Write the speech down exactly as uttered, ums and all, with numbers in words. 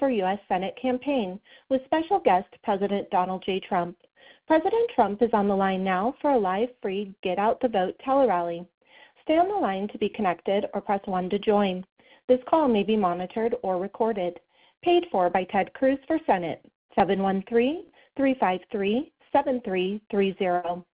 for U S Senate campaign with special guest President Donald J. Trump. President Trump is on the line now for a live free Get Out the Vote telerally. Stay on the line to be connected or press one to join. This call may be monitored or recorded. Paid for by Ted Cruz for Senate, seven one three, three five three, seven three three zero.